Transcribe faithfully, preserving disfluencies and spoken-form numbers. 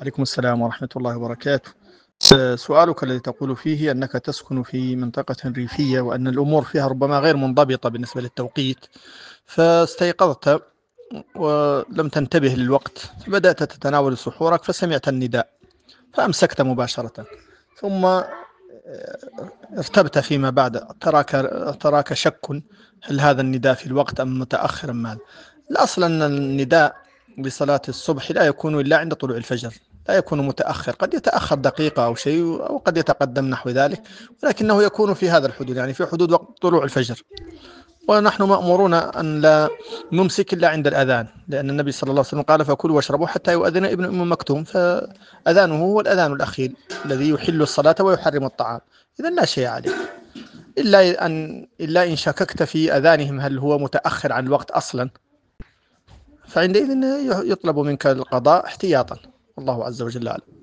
عليكم السلام ورحمة الله وبركاته. آه، سؤالك الذي تقول فيه أنك تسكن في منطقة ريفية وأن الأمور فيها ربما غير منضبطة بالنسبة للتوقيت، فاستيقظت ولم تنتبه للوقت، فبدأت تتناول سحورك فسمعت النداء فأمسكت مباشرة، ثم آه، ارتبت فيما بعد. تراك تراك شك هل هذا النداء في الوقت أم متأخر أم ماذا؟ الأصل أن النداء لصلاة الصبح لا يكون إلا عند طلوع الفجر، لا يكون متأخر، قد يتأخر دقيقة أو شيء أو قد يتقدم نحو ذلك، ولكنه يكون في هذا الحدود، يعني في حدود وقت طلوع الفجر. ونحن مأمورون أن لا نمسك إلا عند الأذان، لأن النبي صلى الله عليه وسلم قال فكلوا واشربوا حتى يؤذن ابن أم مكتوم، فأذانه هو الأذان الأخير الذي يحل الصلاة ويحرم الطعام. إذا لا شيء عليك، إلا أن إلا إن شككت في أذانهم هل هو متأخر عن الوقت أصلا، فعندئذ يطلب منك القضاء احتياطا، والله عز وجل أعلم.